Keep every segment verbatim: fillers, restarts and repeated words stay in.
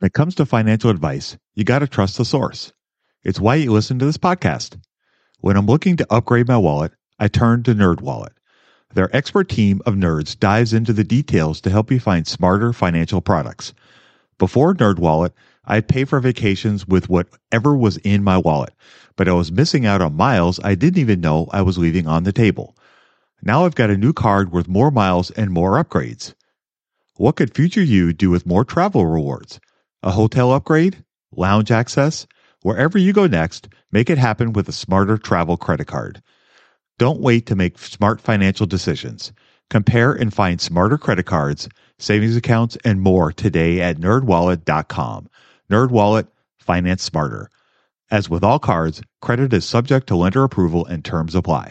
When it comes to financial advice, you got to trust the source. It's why you listen to this podcast. When I'm looking to upgrade my wallet, I turn to NerdWallet. Their expert team of nerds dives into the details to help you find smarter financial products. Before NerdWallet, I'd pay for vacations with whatever was in my wallet, but I was missing out on miles I didn't even know I was leaving on the table. Now I've got a new card worth more miles and more upgrades. What could future you do with more travel rewards? A hotel upgrade? Lounge access? Wherever you go next, make it happen with a smarter travel credit card. Don't wait to make smart financial decisions. Compare and find smarter credit cards, savings accounts, and more today at nerd wallet dot com. NerdWallet, finance smarter. As with all cards, credit is subject to lender approval and terms apply.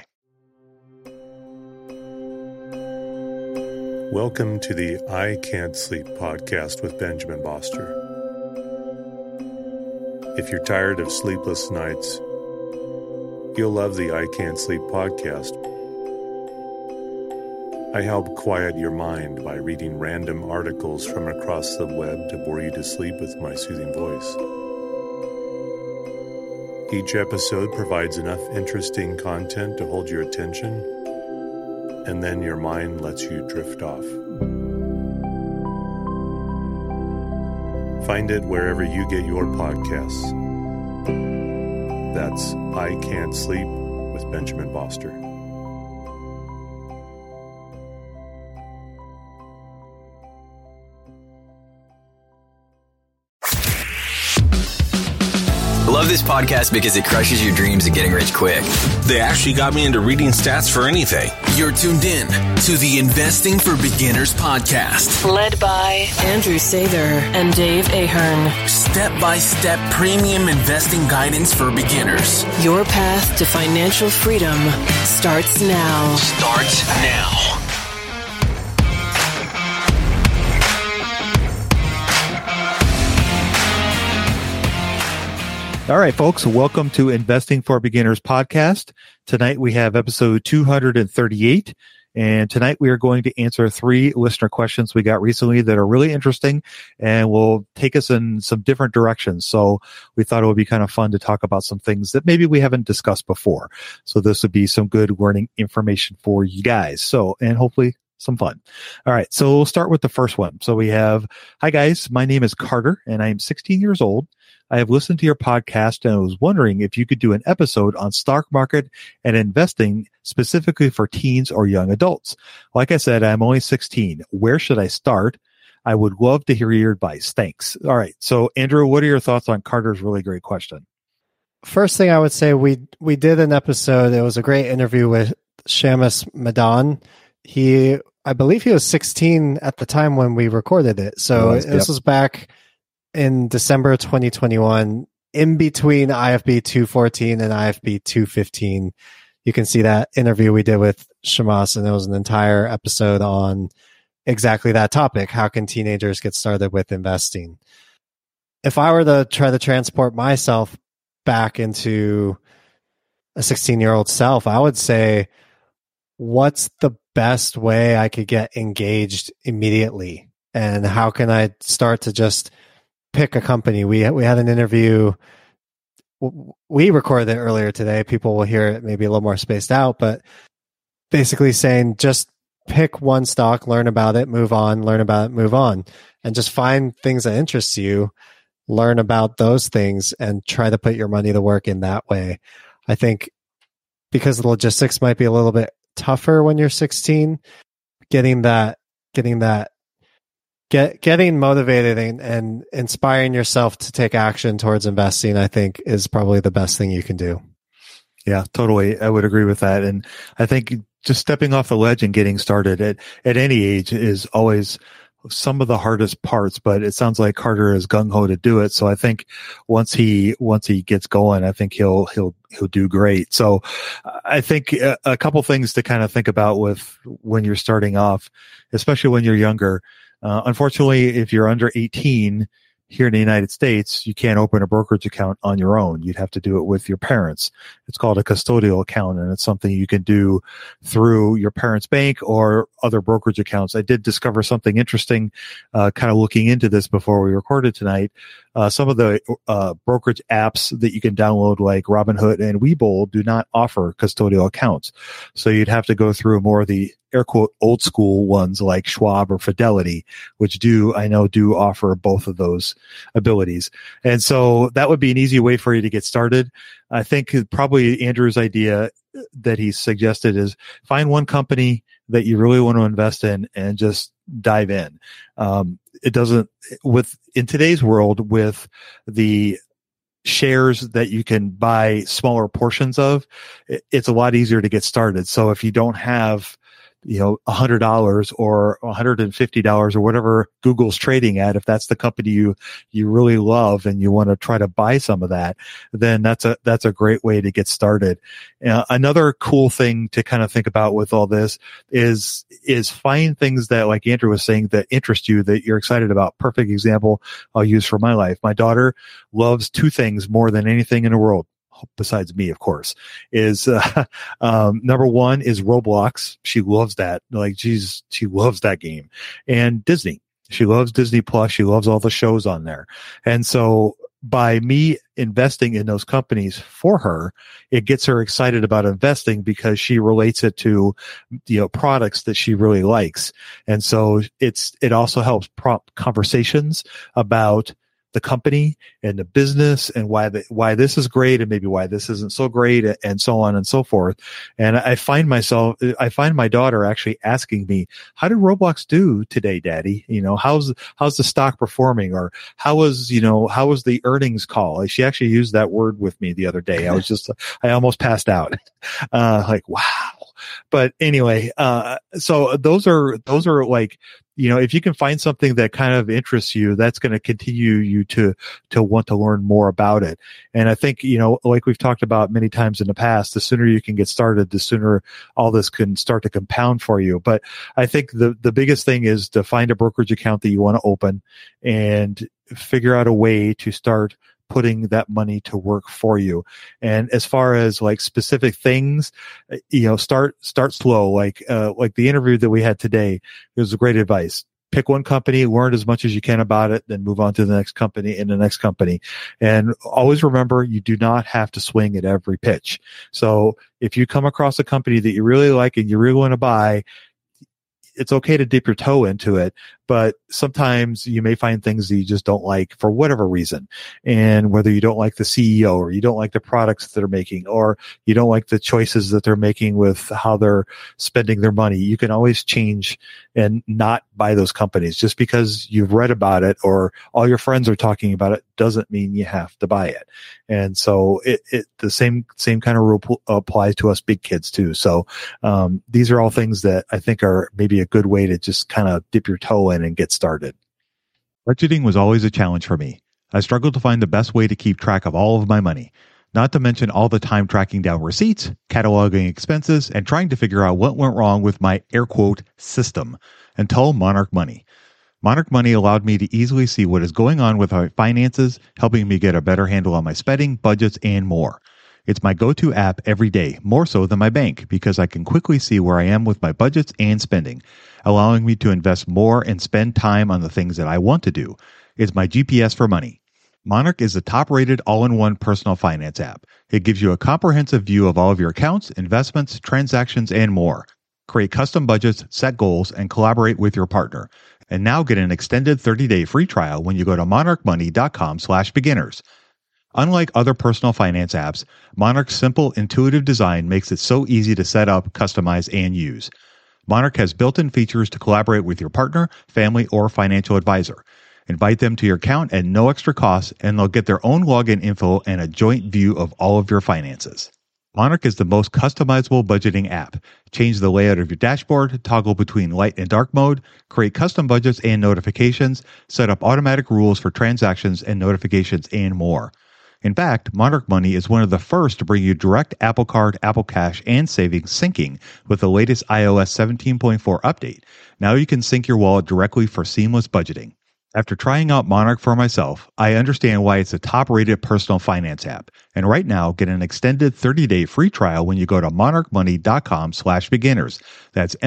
Welcome to the I Can't Sleep podcast with Benjamin Boster. If you're tired of sleepless nights, you'll love the I Can't Sleep podcast. I help quiet your mind by reading random articles from across the web to bore you to sleep with my soothing voice. Each episode provides enough interesting content to hold your attention, and then your mind lets you drift off. Find it wherever you get your podcasts. That's I Can't Sleep with Benjamin Boster. Love this podcast because it crushes your dreams of getting rich quick. They actually got me into reading stats for anything. You're tuned in to the Investing for Beginners podcast. Led by Andrew Sather and Dave Ahern. Step-by-step premium investing guidance for beginners. Your path to financial freedom starts now. Starts now. All right, folks, welcome to Investing for Beginners podcast. Tonight we have episode two hundred thirty-eight, and tonight we are going to answer three listener questions we got recently that are really interesting and will take us in some different directions. So we thought it would be kind of fun to talk about some things that maybe we haven't discussed before. So this would be some good learning information for you guys. So, and hopefully some fun. All right, so we'll start with the first one. So we have, hi guys, my name is Carter and I am sixteen years old. I have listened to your podcast and I was wondering if you could do an episode on stock market and investing specifically for teens or young adults. Like I said, I'm only sixteen. Where should I start? I would love to hear your advice. Thanks. All right. So Andrew, what are your thoughts on Carter's really great question? First thing I would say, we we did an episode. It was a great interview with Shamus Madan. He, I believe he was sixteen at the time when we recorded it. So was, this yep. was back in December twenty twenty-one, in between I F B two fourteen and I F B two fifteen. You can see that interview we did with Shamas, and it was an entire episode on exactly that topic. How can teenagers get started with investing? If I were to try to transport myself back into a sixteen-year-old self, I would say, what's the best way I could get engaged immediately? And how can I start to just pick a company? We we had an interview. We recorded it earlier today. People will hear it maybe a little more spaced out, but basically saying just pick one stock, learn about it, move on, learn about it, move on, and just find things that interest you, learn about those things, and try to put your money to work in that way. I think because the logistics might be a little bit tougher when you're sixteen, getting that, getting that, get getting motivated and, and inspiring yourself to take action towards investing, I think, is probably the best thing you can do. Yeah, totally. I would agree with that. And I think just stepping off the ledge and getting started at, at any age is always some of the hardest parts, but it sounds like Carter is gung ho to do it. So I think once he, once he gets going, I think he'll, he'll, he'll do great. So I think a, a couple things to kind of think about with when you're starting off, especially when you're younger. Uh, unfortunately, if you're under eighteen, here in the United States, you can't open a brokerage account on your own. You'd have to do it with your parents. It's called a custodial account, and it's something you can do through your parents' bank or other brokerage accounts. I did discover something interesting, uh, kind of looking into this before we recorded tonight. Uh, some of the uh, brokerage apps that you can download, like Robinhood and Webull, do not offer custodial accounts. So you'd have to go through more of the air quote old school ones like Schwab or Fidelity, which do, I know, do offer both of those abilities. And so that would be an easy way for you to get started. I think probably Andrew's idea that he suggested is find one company that you really want to invest in and just dive in. Um, it doesn't, with, in today's world, with the shares that you can buy smaller portions of, it's a lot easier to get started. So if you don't have, you know, a hundred dollars or a hundred and fifty dollars or whatever Google's trading at, if that's the company you, you really love and you want to try to buy some of that, then that's a, that's a great way to get started. Uh, another cool thing to kind of think about with all this is, is find things that, like Andrew was saying, that interest you, that you're excited about. Perfect example I'll use for my life. My daughter loves two things more than anything in the world, besides me, of course, is, uh, um, number one is Roblox. She loves that. Like, she's, she loves that game. And Disney. She loves Disney Plus. She loves all the shows on there. And so by me investing in those companies for her, it gets her excited about investing because she relates it to, you know, products that she really likes. And so it's, it also helps prompt conversations about the company and the business and why the, why this is great and maybe why this isn't so great, and so on and so forth. And I find myself, I find my daughter actually asking me, how did Roblox do today, Daddy? You know, how's, how's the stock performing? Or how was, you know, how was the earnings call? She actually used that word with me the other day. I was just, I almost passed out. Uh, like, wow. But anyway, uh, so those are, those are like, you know, if you can find something that kind of interests you, that's going to continue you to, to want to learn more about it. And I think, you know, like we've talked about many times in the past, the sooner you can get started, the sooner all this can start to compound for you. But I think the, the biggest thing is to find a brokerage account that you want to open and figure out a way to start putting that money to work for you. And as far as like specific things, you know, start, start slow. Like, uh, like the interview that we had today, it was great advice. Pick one company, learn as much as you can about it, then move on to the next company and the next company. And always remember, you do not have to swing at every pitch. So if you come across a company that you really like and you really want to buy, it's okay to dip your toe into it, but sometimes you may find things that you just don't like for whatever reason. And whether you don't like the C E O or you don't like the products that they're making or you don't like the choices that they're making with how they're spending their money, you can always change and not buy those companies. Just because you've read about it or all your friends are talking about it doesn't mean you have to buy it. And so it, it the same same kind of rule pl- applies to us big kids too. So um, these are all things that I think are maybe a good way to just kind of dip your toe in and get started. Budgeting was always a challenge for me. I struggled to find the best way to keep track of all of my money, not to mention all the time tracking down receipts, cataloging expenses, and trying to figure out what went wrong with my air quote system until Monarch Money. Monarch Money allowed me to easily see what is going on with my finances, helping me get a better handle on my spending, budgets, and more. It's my go-to app every day, more so than my bank, because I can quickly see where I am with my budgets and spending, allowing me to invest more and spend time on the things that I want to do. It's my G P S for money. Monarch is the top-rated all-in-one personal finance app. It gives you a comprehensive view of all of your accounts, investments, transactions, and more. Create custom budgets, set goals, and collaborate with your partner. And now get an extended thirty-day free trial when you go to monarchmoney.com slash beginners. Unlike other personal finance apps, Monarch's simple, intuitive design makes it so easy to set up, customize, and use. Monarch has built-in features to collaborate with your partner, family, or financial advisor. Invite them to your account at no extra cost, and they'll get their own login info and a joint view of all of your finances. Monarch is the most customizable budgeting app. Change the layout of your dashboard, toggle between light and dark mode, create custom budgets and notifications, set up automatic rules for transactions and notifications, and more. In fact, Monarch Money is one of the first to bring you direct Apple Card, Apple Cash, and savings syncing with the latest i O S seventeen point four update. Now you can sync your wallet directly for seamless budgeting. After trying out Monarch for myself, I understand why it's a top-rated personal finance app. And right now, get an extended thirty-day free trial when you go to monarchmoney.com slash beginners. That's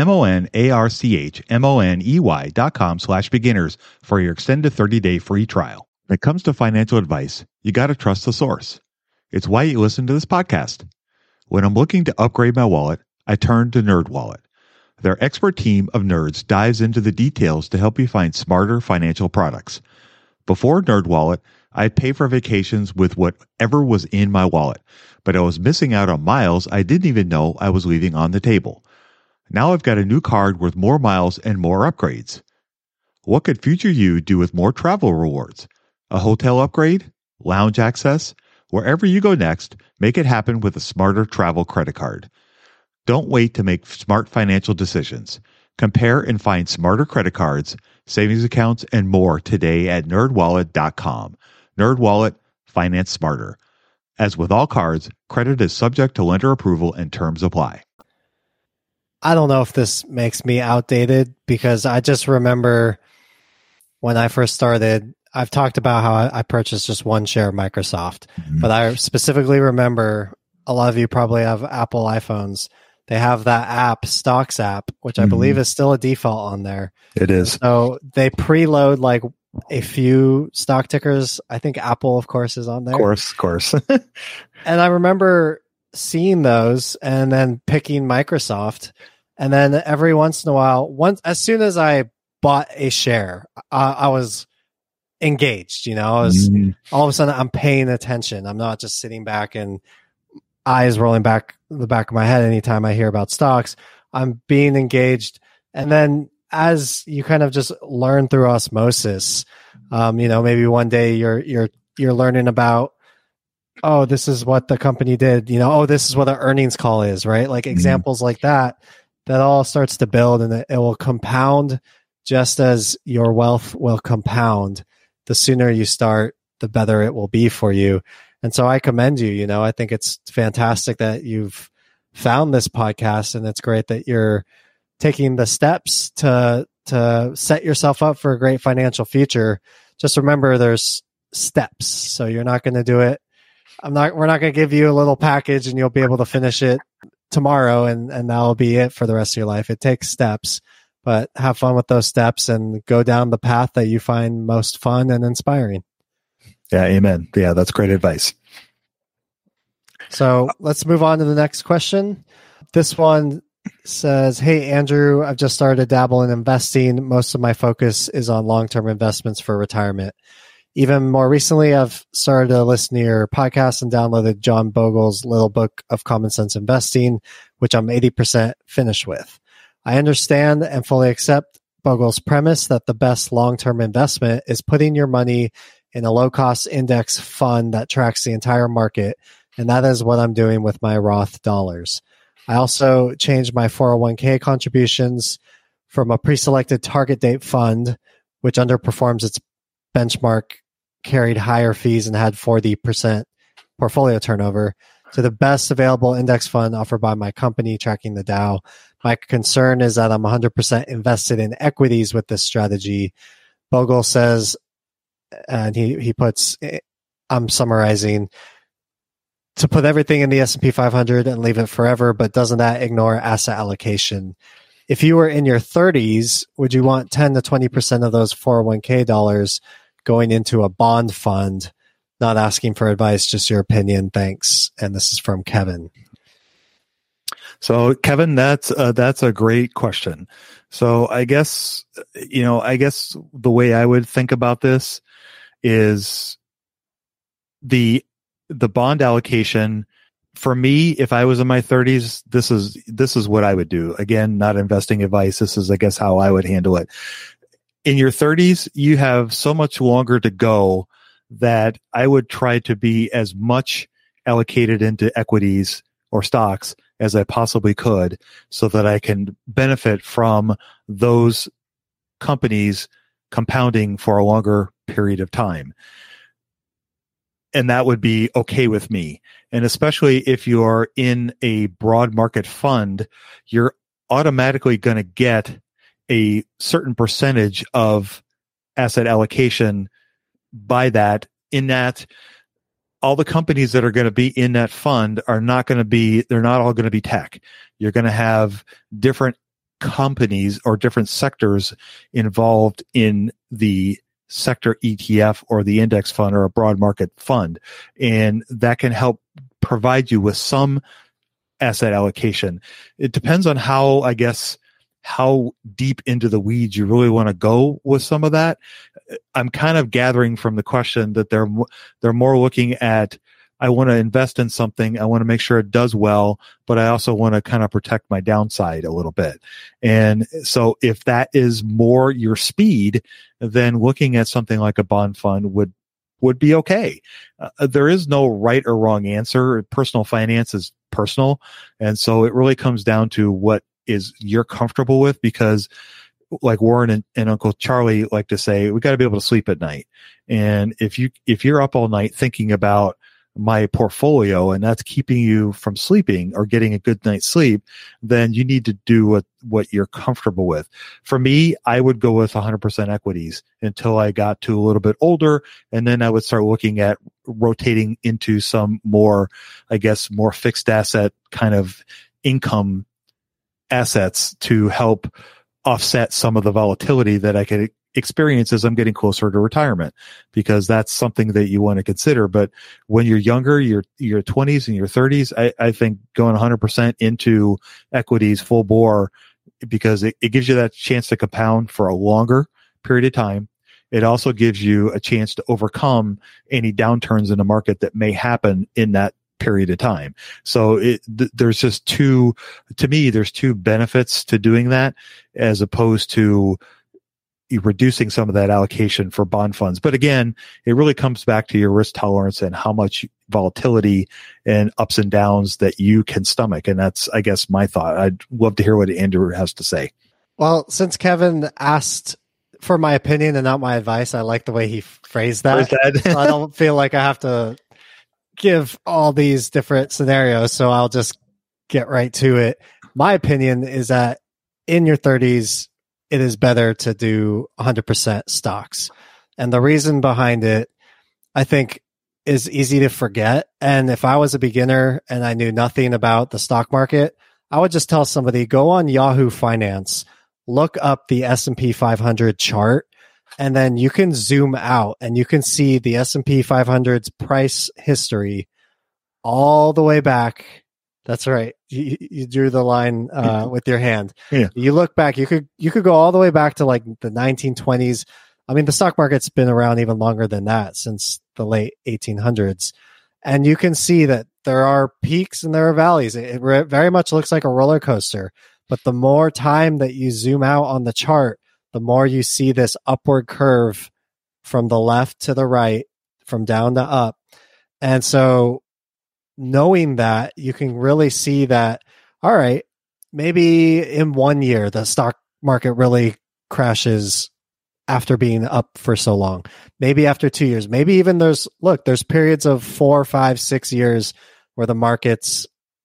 M-O-N-A-R-C-H-M-O-N-E-Y dot com slash beginners for your extended thirty-day free trial. When it comes to financial advice, you got to trust the source. It's why you listen to this podcast. When I'm looking to upgrade my wallet, I turn to NerdWallet. Their expert team of nerds dives into the details to help you find smarter financial products. Before NerdWallet, I'd pay for vacations with whatever was in my wallet, but I was missing out on miles I didn't even know I was leaving on the table. Now I've got a new card with more miles and more upgrades. What could future you do with more travel rewards? A hotel upgrade? Lounge access? Wherever you go next, make it happen with a smarter travel credit card. Don't wait to make smart financial decisions. Compare and find smarter credit cards, savings accounts, and more today at nerd wallet dot com. NerdWallet, finance smarter. As with all cards, credit is subject to lender approval and terms apply. I don't know if this makes me outdated because I just remember when I first started, I've talked about how I, I purchased just one share of Microsoft, mm-hmm. but I specifically remember a lot of you probably have Apple iPhones. They have that app, Stocks app, which I mm-hmm. believe is still a default on there. It is. So they preload like a few stock tickers. I think Apple, of course, is on there. Of course, of course. And I remember seeing those and then picking Microsoft. And then every once in a while, once as soon as I bought a share, I, I was engaged. You know, I was mm-hmm. all of a sudden I'm paying attention. I'm not just sitting back and eyes rolling back the back of my head anytime I hear about stocks. I'm being engaged. And then as you kind of just learn through osmosis, um, you know, maybe one day you're you're you're learning about, oh, this is what the company did, you know, oh, this is what our earnings call is, right? Like mm-hmm. examples like that, that all starts to build and it, it will compound just as your wealth will compound. The sooner you start, the better it will be for you. And so I commend you. You know, I think it's fantastic that you've found this podcast, and it's great that you're taking the steps to to set yourself up for a great financial future. Just remember, there's steps. So you're not going to do it. I'm not. We're not going to give you a little package, and you'll be able to finish it tomorrow, and and that'll be it for the rest of your life. It takes steps, but have fun with those steps and go down the path that you find most fun and inspiring. Yeah, amen. Yeah, that's great advice. So let's move on to the next question. This one says, hey, Andrew, I've just started to dabble in investing. Most of my focus is on long-term investments for retirement. Even more recently, I've started to listen to your podcast and downloaded John Bogle's Little Book of Common Sense Investing, which I'm eighty percent finished with. I understand and fully accept Bogle's premise that the best long-term investment is putting your money in a low-cost index fund that tracks the entire market, and that is what I'm doing with my Roth dollars. I also changed my four oh one k contributions from a pre-selected target date fund, which underperforms its benchmark, carried higher fees, and had forty percent portfolio turnover, to the best available index fund offered by my company, tracking the Dow. My concern is that I'm one hundred percent invested in equities with this strategy. Bogle says, and he, he puts, I'm summarizing, to put everything in the S and P five hundred and leave it forever, but doesn't that ignore asset allocation? If you were in your thirties, would you want ten to twenty percent of those four oh one k dollars going into a bond fund? Not asking for advice, just your opinion. Thanks. And this is from Kevin. So, Kevin, that's uh, that's a great question. So, I guess, you know, I guess the way I would think about this is the the bond allocation. For me, if I was in my thirties, this is this is what I would do. Again, not investing advice. This is, I guess, how I would handle it. In your thirties, you have so much longer to go that I would try to be as much allocated into equities or stocks as I possibly could, so that I can benefit from those companies compounding for a longer period of time. And that would be okay with me. And especially if you're in a broad market fund, you're automatically going to get a certain percentage of asset allocation by that, in that all the companies that are going to be in that fund are not going to be, they're not all going to be tech. You're going to have different companies or different sectors involved in the sector E T F or the index fund or a broad market fund. And that can help provide you with some asset allocation. It depends on how, I guess, how deep into the weeds you really want to go with some of that. I'm kind of gathering from the question that they're, they're more looking at, I want to invest in something. I want to make sure it does well, but I also want to kind of protect my downside a little bit. And so if that is more your speed, then looking at something like a bond fund would, would be okay. Uh, there is no right or wrong answer. Personal finance is personal. And so it really comes down to what is you're comfortable with, because like Warren and, and Uncle Charlie like to say, we got to be able to sleep at night. And if you, if you're up all night thinking about my portfolio and that's keeping you from sleeping or getting a good night's sleep, then you need to do what, what you're comfortable with. For me, I would go with one hundred percent equities until I got to a little bit older. And then I would start looking at rotating into some more, I guess, more fixed asset kind of income assets to help offset some of the volatility that I could experience as I'm getting closer to retirement, because that's something that you want to consider. But when you're younger, your your twenties and your thirties, I, I think going one hundred percent into equities full bore, because it, it gives you that chance to compound for a longer period of time. It also gives you a chance to overcome any downturns in the market that may happen in that period of time. So it, th- there's just two, to me, there's two benefits to doing that as opposed to reducing some of that allocation for bond funds. But again, it really comes back to your risk tolerance and how much volatility and ups and downs that you can stomach. And that's, I guess, my thought. I'd love to hear what Andrew has to say. Well, since Kevin asked for my opinion and not my advice, I like the way he phrased that. that. So I don't feel like I have to give all these different scenarios. So I'll just get right to it. My opinion is that in your thirties, it is better to do one hundred percent stocks. And the reason behind it, I think, is easy to forget. And if I was a beginner and I knew nothing about the stock market, I would just tell somebody, go on Yahoo Finance, look up the S and P five hundred chart, and then you can zoom out and you can see the S and P five hundred's price history all the way back. That's right. You, you drew the line uh, with your hand. Yeah. You look back, you could you could go all the way back to like the nineteen twenties. I mean, the stock market's been around even longer than that, since the late eighteen hundreds. And you can see that there are peaks and there are valleys. It, it re- very much looks like a roller coaster. But the more time that you zoom out on the chart, the more you see this upward curve from the left to the right, from down to up. And so knowing that, you can really see that, all right, maybe in one year, the stock market really crashes after being up for so long. Maybe after two years, maybe even there's, look, there's periods of four, five, six years where the market's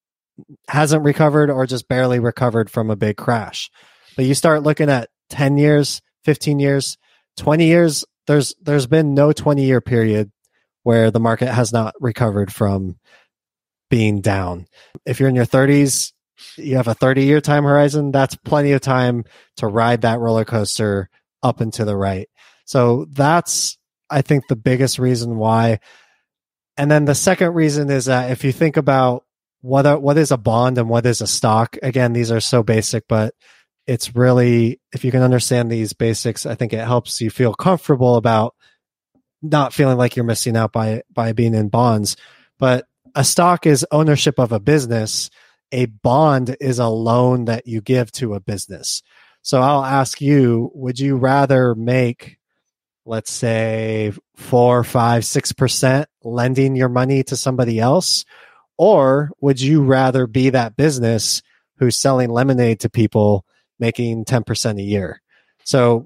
hasn't recovered or just barely recovered from a big crash. But you start looking at ten years, fifteen years, twenty years, there's there's been no twenty year period where the market has not recovered from being down. If you're in your thirties, you have a thirty year time horizon, that's plenty of time to ride that roller coaster up and to the right. So that's, I think, the biggest reason why. And then the second reason is that if you think about what are, what is a bond and what is a stock, again, these are so basic, but it's really, if you can understand these basics, I think it helps you feel comfortable about not feeling like you're missing out by, by being in bonds. But a stock is ownership of a business. A bond is a loan that you give to a business. So I'll ask you, would you rather make, let's say, four, five, six percent lending your money to somebody else? Or would you rather be that business who's selling lemonade to people making ten percent a year? So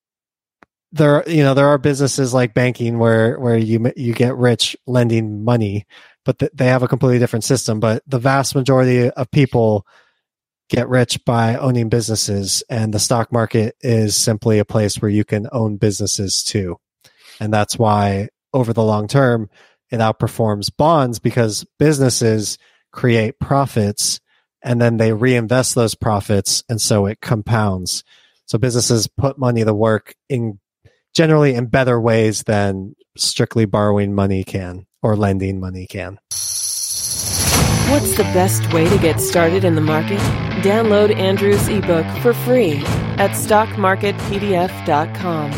there, you know, there are businesses like banking where, where you, you get rich lending money, but th- they have a completely different system. But the vast majority of people get rich by owning businesses, and the stock market is simply a place where you can own businesses too. And that's why over the long term, it outperforms bonds, because businesses create profits and then they reinvest those profits, and so it compounds. So businesses put money to work in generally in better ways than strictly borrowing money can or lending money can. What's the best way to get started in the market? Download Andrew's ebook for free at stock market p d f dot com.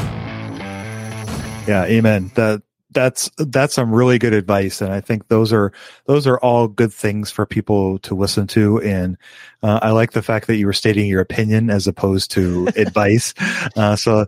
Yeah, amen. That that's that's some really good advice, and I think those are those are all good things for people to listen to. And uh, I like the fact that you were stating your opinion as opposed to advice. Uh, so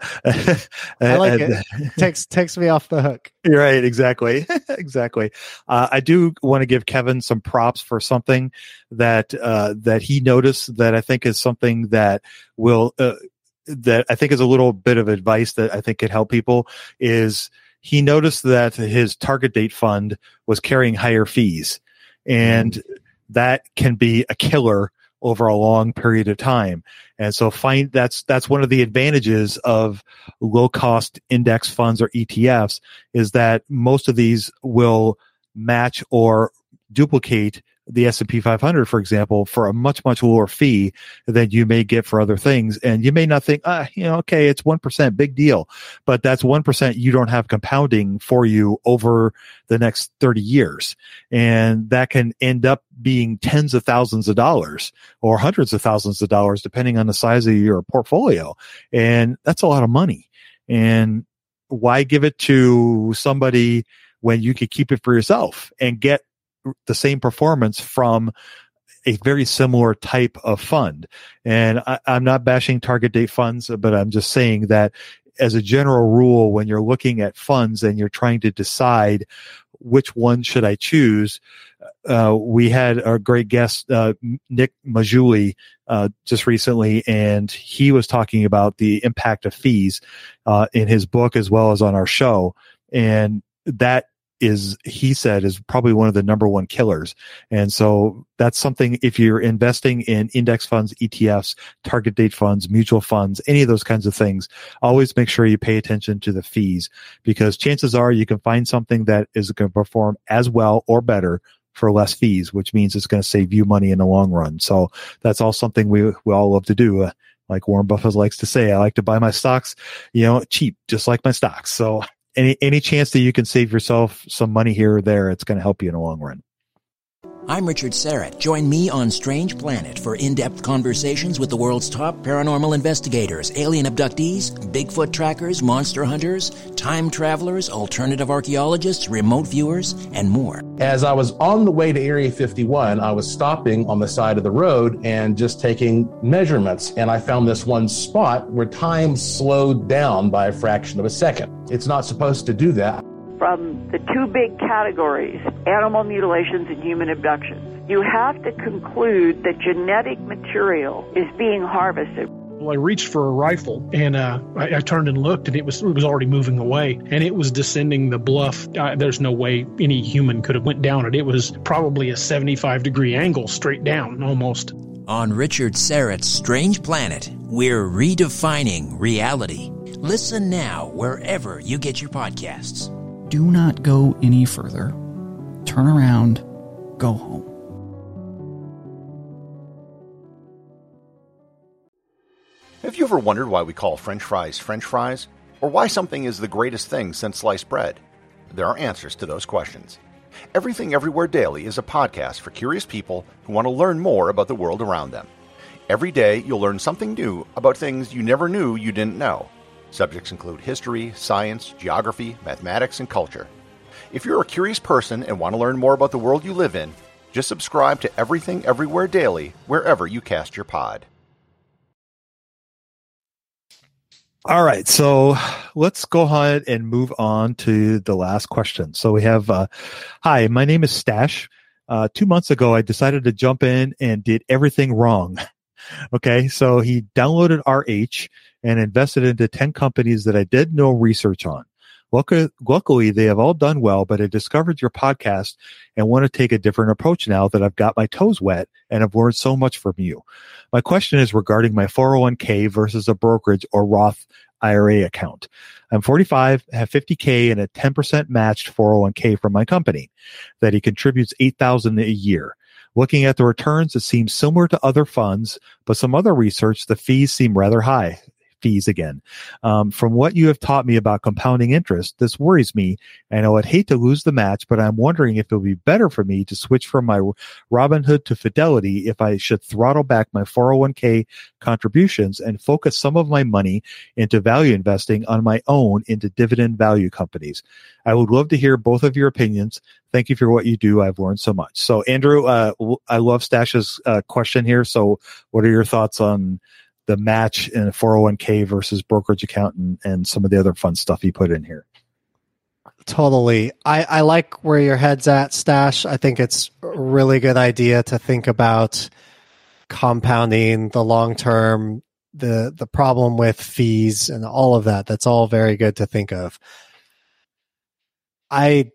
I like and, it. takes takes me off the hook. You're right. Exactly. exactly. Uh, I do want to give Kevin some props for something that uh, that he noticed that I think is something that will uh, that I think is a little bit of advice that I think could help people. Is he noticed that his target date fund was carrying higher fees, and that can be a killer over a long period of time. And so find that's that's one of the advantages of low cost index funds or E T Fs, is that most of these will match or duplicate the S and P five hundred, for example, for a much, much lower fee than you may get for other things. And you may not think, ah, you know, okay, it's one percent, big deal. But that's one percent you don't have compounding for you over the next thirty years. And that can end up being tens of thousands of dollars or hundreds of thousands of dollars, depending on the size of your portfolio. And that's a lot of money. And why give it to somebody when you could keep it for yourself and get the same performance from a very similar type of fund? And I, I'm not bashing target date funds, but I'm just saying that as a general rule, when you're looking at funds and you're trying to decide which one should I choose, uh, we had a great guest, uh, Nick Majuli, uh, just recently, and he was talking about the impact of fees, uh, in his book as well as on our show. And that is, he said, is probably one of the number one killers. And so that's something, if you're investing in index funds, E T Fs, target date funds, mutual funds, any of those kinds of things, always make sure you pay attention to the fees, because chances are you can find something that is going to perform as well or better for less fees, which means it's going to save you money in the long run. So that's all something we, we all love to do. Uh, like Warren Buffett likes to say, I like to buy my stocks, you know, cheap, just like my stocks. So Any any chance that you can save yourself some money here or there, it's going to help you in the long run. I'm Richard Serrett. Join me on Strange Planet for in-depth conversations with the world's top paranormal investigators, alien abductees, Bigfoot trackers, monster hunters, time travelers, alternative archaeologists, remote viewers, and more. As I was on the way to Area fifty-one, I was stopping on the side of the road and just taking measurements. And I found this one spot where time slowed down by a fraction of a second. It's not supposed to do that. From the two big categories, animal mutilations and human abductions, you have to conclude that genetic material is being harvested. Well, I reached for a rifle, and uh, I, I turned and looked, and it was it was already moving away, and it was descending the bluff. Uh, there's no way any human could have went down it. It was probably a seventy-five degree angle straight down, almost. On Richard Serrett's Strange Planet, we're redefining reality. Listen now wherever you get your podcasts. Do not go any further. Turn around. Go home. Have you ever wondered why we call French fries French fries? Or why something is the greatest thing since sliced bread? There are answers to those questions. Everything Everywhere Daily is a podcast for curious people who want to learn more about the world around them. Every day, you'll learn something new about things you never knew you didn't know. Subjects include history, science, geography, mathematics, and culture. If you're a curious person and want to learn more about the world you live in, just subscribe to Everything Everywhere Daily wherever you cast your pod. All right, so let's go ahead and move on to the last question. So we have, uh, hi, my name is Stash. Uh, two months ago, I decided to jump in and did everything wrong. Okay, so he downloaded R H and invested into ten companies that I did no research on. Luckily, they have all done well, but I discovered your podcast and want to take a different approach now that I've got my toes wet and have learned so much from you. My question is regarding my four oh one k versus a brokerage or Roth I R A account. I'm forty-five, have fifty K and a ten percent matched four oh one k from my company that he contributes eight thousand dollars a year. Looking at the returns, it seems similar to other funds, but some other research, the fees seem rather high. Fees again. Um, from what you have taught me about compounding interest, this worries me. I know I'd hate to lose the match, but I'm wondering if it would be better for me to switch from my Robinhood to Fidelity if I should throttle back my four oh one k contributions and focus some of my money into value investing on my own into dividend value companies. I would love to hear both of your opinions. Thank you for what you do. I've learned so much. So, Andrew, uh, I love Stash's uh, question here. So, what are your thoughts on the match in a four oh one k versus brokerage account and, and some of the other fun stuff you put in here? Totally. I, I like where your head's at, Stash. I think it's a really good idea to think about compounding the long term, the the problem with fees and all of that. That's all very good to think of. I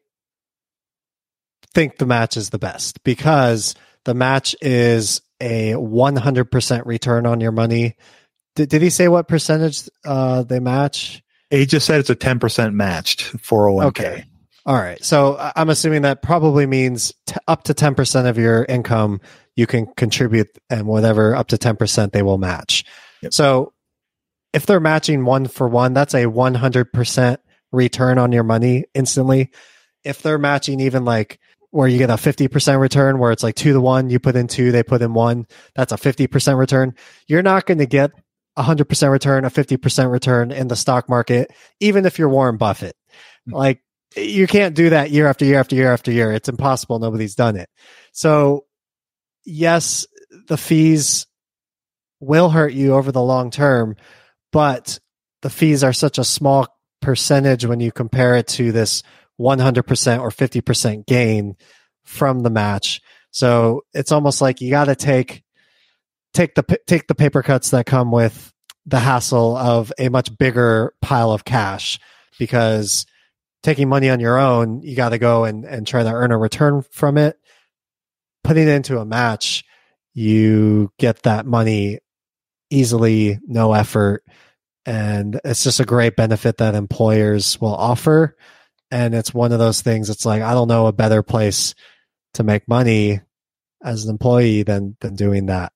think the match is the best because the match is a one hundred percent return on your money. Did, did he say what percentage uh, they match? He just said it's a ten percent matched four oh one k. Okay. All right. So I'm assuming that probably means t- up to ten percent of your income you can contribute, and whatever up to ten percent they will match. Yep. So if they're matching one for one, that's a one hundred percent return on your money instantly. If they're matching even like where you get a fifty percent return, where it's like two to one, you put in two, they put in one, that's a fifty percent return. You're not going to get a hundred percent return, a fifty percent return in the stock market, even if you're Warren Buffett. Like, you can't do that year after year after year after year. It's impossible. Nobody's done it. So yes, the fees will hurt you over the long term, but the fees are such a small percentage when you compare it to this one hundred percent or fifty percent gain from the match. So it's almost like you got to take take the take the paper cuts that come with the hassle of a much bigger pile of cash, because taking money on your own, you got to go and, and try to earn a return from it. Putting it into a match, you get that money easily, no effort. And it's just a great benefit that employers will offer. And it's one of those things, it's like, I don't know a better place to make money as an employee than, than doing that.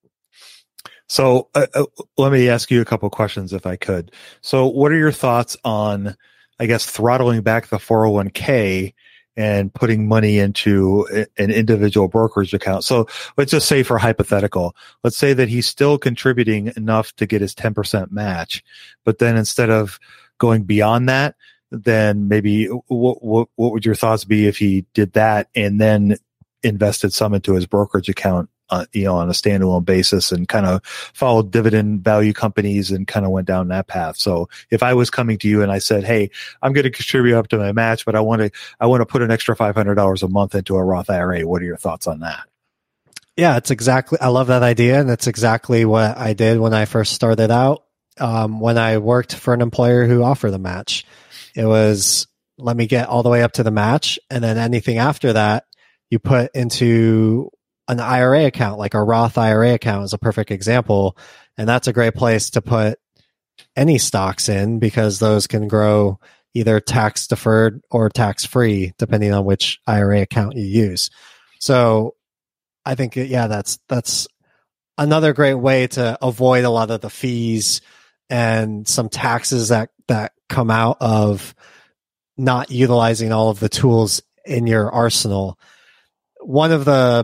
So uh, uh, let me ask you a couple of questions if I could. So what are your thoughts on, I guess, throttling back the four oh one k and putting money into an individual brokerage account? So let's just say, for hypothetical, let's say that he's still contributing enough to get his ten percent match, but then instead of going beyond that, then maybe what, what, what would your thoughts be if he did that and then invested some into his brokerage account, uh, you know, on a standalone basis, and kind of followed dividend value companies and kind of went down that path? So if I was coming to you and I said, hey, I'm going to contribute up to my match, but I want to, I want to put an extra five hundred dollars a month into a Roth I R A, what are your thoughts on that? Yeah, it's exactly, I love that idea. And it's exactly what I did when I first started out. Um, when I worked for an employer who offered the match, it was, let me get all the way up to the match, and then anything after that, you put into an I R A account, like a Roth I R A account is a perfect example. And that's a great place to put any stocks in, because those can grow either tax deferred or tax free, depending on which I R A account you use. So I think, yeah, that's, that's another great way to avoid a lot of the fees and some taxes that, that come out of not utilizing all of the tools in your arsenal. One of the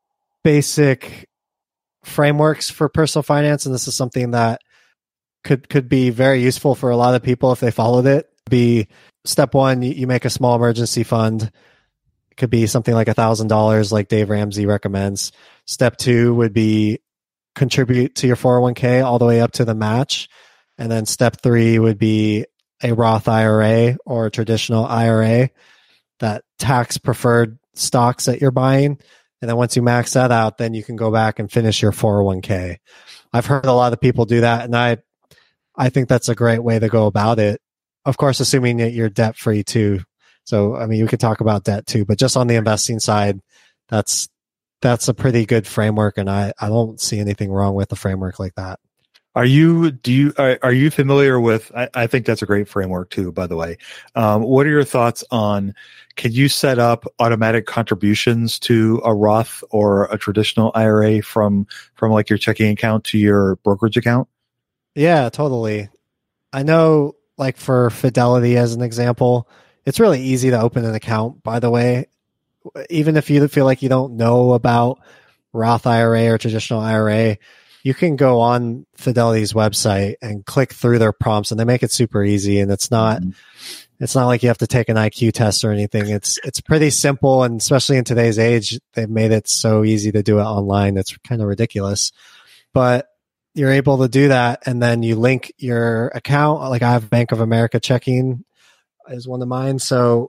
basic frameworks for personal finance, and this is something that could could be very useful for a lot of people if they followed it, be step one, you make a small emergency fund. It could be something like a thousand dollars, like Dave Ramsey recommends. Step two would be contribute to your four oh one k all the way up to the match. And then step three would be a Roth I R A or a traditional I R A, that tax preferred stocks that you're buying. And then once you max that out, then you can go back and finish your four oh one k. I've heard a lot of people do that, and I I think that's a great way to go about it. of course, assuming that you're debt free too. So, I mean, you could talk about debt too, but just on the investing side, that's that's a pretty good framework, and I, I don't see anything wrong with a framework like that. Are you do you are, are you familiar with? I, I think that's a great framework too. By the way, um, what are your thoughts on? Can you set up automatic contributions to a Roth or a traditional I R A from from like your checking account to your brokerage account? Yeah, totally. I know, like for Fidelity as an example, it's really easy to open an account. By the way, even if you feel like you don't know about Roth I R A or traditional I R A, you can go on Fidelity's website and click through their prompts, and they make it super easy. And it's not, mm-hmm. it's not like you have to take an I Q test or anything. It's, it's pretty simple. And especially in today's age, they've made it so easy to do it online. It's kind of ridiculous, but you're able to do that. And then you link your account. Like I have Bank of America checking is one of mine. So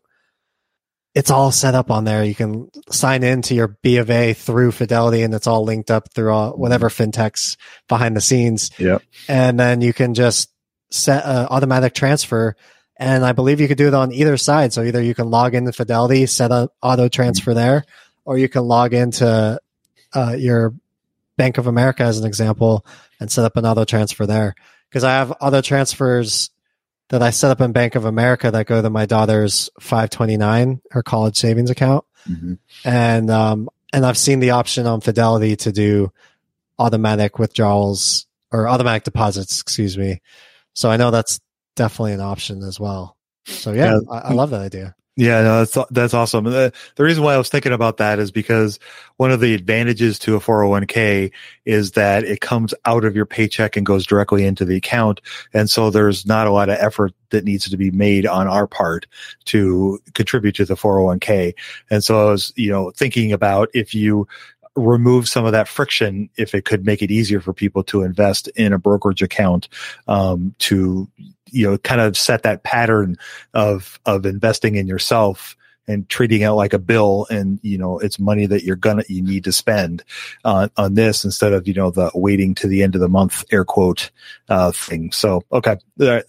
it's all set up on there. You can sign into your B of A through Fidelity, and it's all linked up through all, whatever fintechs behind the scenes. Yep. And then you can just set an automatic transfer. And I believe you could do it on either side. So either you can log into Fidelity, set an auto transfer there, or you can log into uh, your Bank of America as an example and set up an auto transfer there. Because I have auto transfers that I set up in Bank of America that go to my daughter's five twenty-nine, her college savings account. Mm-hmm. And, um, and I've seen the option on Fidelity to do automatic withdrawals or automatic deposits, excuse me. So I know that's definitely an option as well. So yeah, yeah. I, I love that idea. Yeah, no, that's that's awesome. The, the reason why I was thinking about that is because one of the advantages to a four oh one k is that it comes out of your paycheck and goes directly into the account, and so there's not a lot of effort that needs to be made on our part to contribute to the four oh one k. And so I was, you know, thinking about if you remove some of that friction, if it could make it easier for people to invest in a brokerage account, um, to, you know, kind of set that pattern of, of investing in yourself and treating it like a bill. And, you know, it's money that you're gonna, you need to spend on, on this instead of, you know, the waiting to the end of the month, air quote, uh, thing. So, okay. Uh,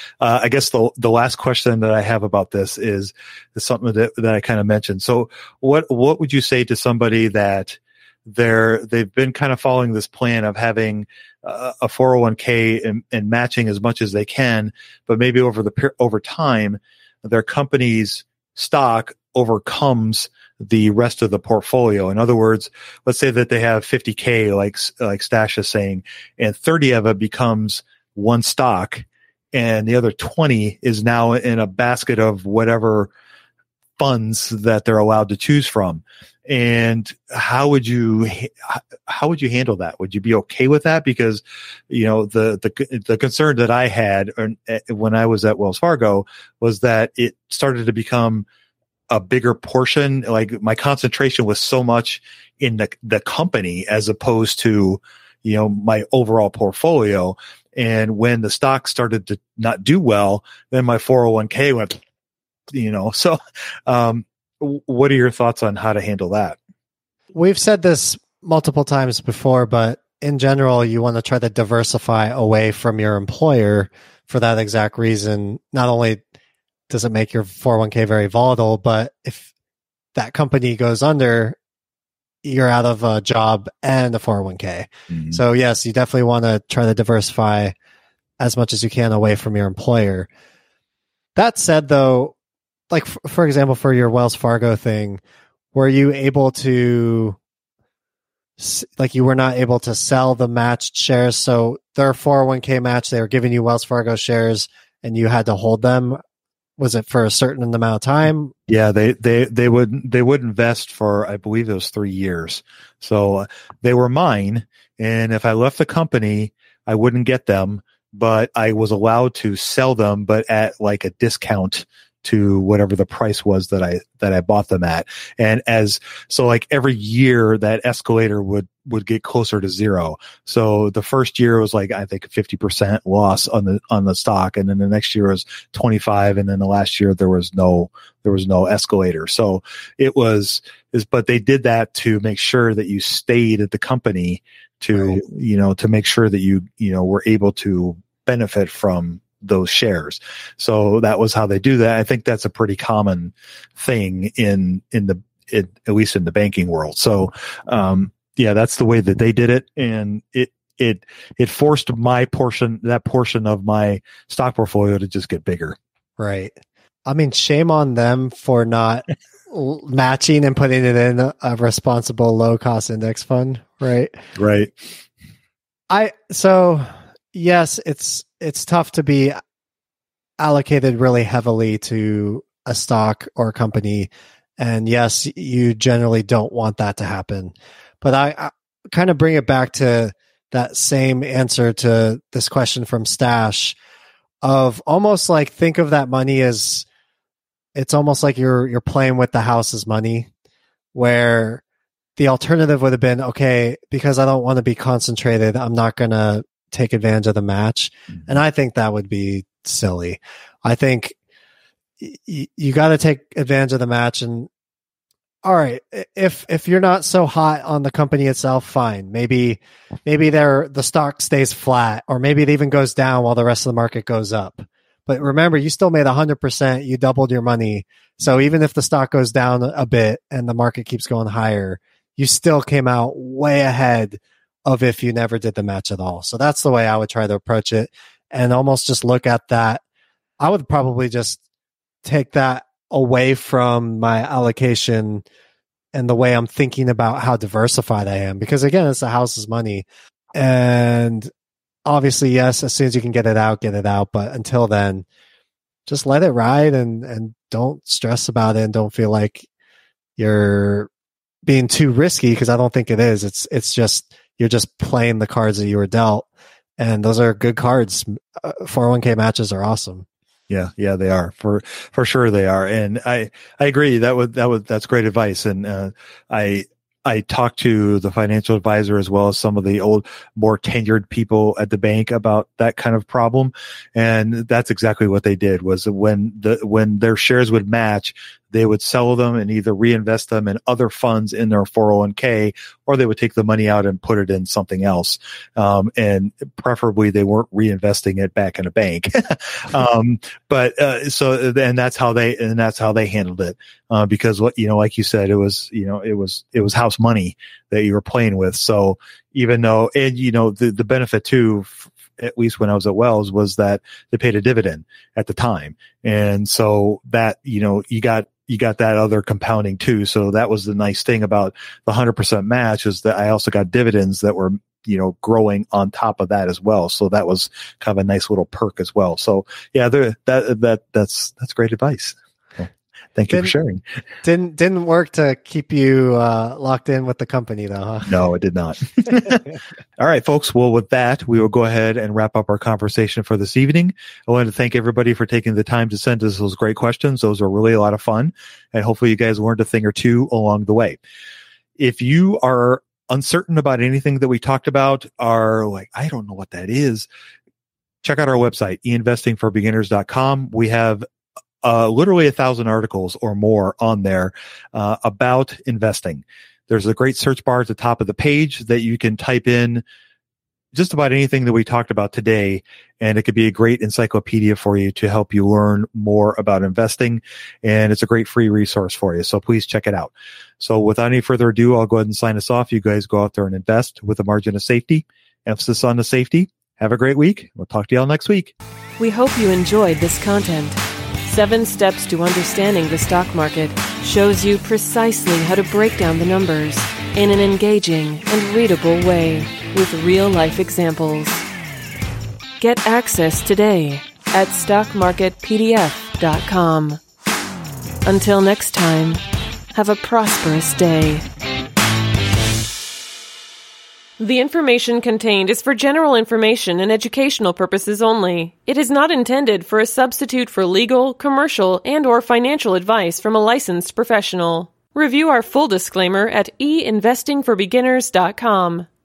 I guess the, the last question that I have about this is, is something that, that I kind of mentioned. So what, what would you say to somebody that, They're, they've been kind of following this plan of having uh, a four oh one k and, and matching as much as they can, but maybe over the over time, their company's stock overcomes the rest of the portfolio. In other words, let's say that they have fifty K, like like Stash is saying, and thirty of it becomes one stock, and the other twenty is now in a basket of whatever funds that they're allowed to choose from. And how would you how would you handle that? Would you be okay with that? Because, you know, the the the concern that I had when I was at Wells Fargo was that it started to become a bigger portion. Like my concentration was so much in the the company as opposed to, you know, my overall portfolio. And when the stock started to not do well, then my four oh one k went, you know. So, um, what are your thoughts on how to handle that? We've said this multiple times before, but in general, you want to try to diversify away from your employer for that exact reason. Not only does it make your four oh one k very volatile, but if that company goes under, you're out of a job and a four oh one k. Mm-hmm. So yes, you definitely want to try to diversify as much as you can away from your employer. That said, though, like, f- for example, for your Wells Fargo thing, were you able to, like, you were not able to sell the matched shares? So their four oh one k match, they were giving you Wells Fargo shares and you had to hold them. Was it for a certain amount of time? Yeah, they, they, they would, they would invest for, I believe it was three years. So uh, they were mine. And if I left the company, I wouldn't get them, but I was allowed to sell them, but at like a discount to whatever the price was that I, that I bought them at. And as, so like every year that escalator would, would get closer to zero. So the first year was like, I think fifty percent loss on the, on the stock. And then the next year was twenty-five. And then the last year there was no, there was no escalator. So it was, is, but they did that to make sure that you stayed at the company to, right. you know, to make sure that you, you know, were able to benefit from, those shares. So that was how they do that. I think that's a pretty common thing in, in the, it, at least in the banking world. So, um, yeah, that's the way that they did it. And it, it, it forced my portion, that portion of my stock portfolio to just get bigger. Right. I mean, shame on them for not matching and putting it in a responsible low cost index fund. Right. Right. I, so yes, it's, it's tough to be allocated really heavily to a stock or a company. And yes, you generally don't want that to happen. But I, I kind of bring it back to that same answer to this question from Stash of almost like think of that money as it's almost like you're you're playing with the house's money, where the alternative would have been, okay, because I don't want to be concentrated, I'm not going to take advantage of the match. Mm-hmm. And I think that would be silly. I think y- you got to take advantage of the match. And all right, if if you're not so hot on the company itself, fine. Maybe maybe there the stock stays flat, or maybe it even goes down while the rest of the market goes up. But remember, you still made one hundred percent. You doubled your money. So even if the stock goes down a bit and the market keeps going higher, you still came out way ahead of if you never did the match at all. So that's the way I would try to approach it, and almost just look at that. I would probably just take that away from my allocation and the way I'm thinking about how diversified I am, because again, it's the house's money. And obviously, yes, as soon as you can get it out, get it out. But until then, just let it ride and, and don't stress about it, and don't feel like you're being too risky, because I don't think it is. It's, it's just, you're just playing the cards that you were dealt. And those are good cards. Uh, four oh one k matches are awesome. Yeah, yeah, they are for for sure. They are, and I I agree. That would that would that's great advice. And uh, I I talked to the financial advisor as well as some of the old, more tenured people at the bank about that kind of problem, and that's exactly what they did. Was when the when their shares would match, they would sell them and either reinvest them in other funds in their four oh one k, or they would take the money out and put it in something else. Um, and preferably they weren't reinvesting it back in a bank. um, but, uh, so, and that's how they, and that's how they handled it. Uh, because what, you know, like you said, it was, you know, it was, it was house money that you were playing with. So even though, and you know, the, the benefit too, f- at least when I was at Wells, was that they paid a dividend at the time. And so that, you know, you got, you got that other compounding too. So that was the nice thing about the one hundred percent match, is that I also got dividends that were, you know, growing on top of that as well. So that was kind of a nice little perk as well. So yeah, that, that, that's, that's great advice. Thank you didn't, for sharing. Didn't didn't work to keep you uh, locked in with the company, though, huh? No, it did not. All right, folks. Well, with that, we will go ahead and wrap up our conversation for this evening. I wanted to thank everybody for taking the time to send us those great questions. Those are really a lot of fun, and hopefully you guys learned a thing or two along the way. If you are uncertain about anything that we talked about, are like, I don't know what that is, check out our website, e investing for beginners dot com. We have Uh, literally a thousand articles or more on there uh, about investing. There's a great search bar at the top of the page that you can type in just about anything that we talked about today, and it could be a great encyclopedia for you to help you learn more about investing, and it's a great free resource for you. So please check it out. So without any further ado, I'll go ahead and sign us off. You guys go out there and invest with a margin of safety. Emphasis on the safety. Have a great week. We'll talk to y'all next week. We hope you enjoyed this content. Seven Steps to Understanding the Stock Market shows you precisely how to break down the numbers in an engaging and readable way with real-life examples. Get access today at stock market p d f dot com. Until next time, have a prosperous day. The information contained is for general information and educational purposes only. It is not intended for a substitute for legal, commercial, and or financial advice from a licensed professional. Review our full disclaimer at e investing for beginners dot com.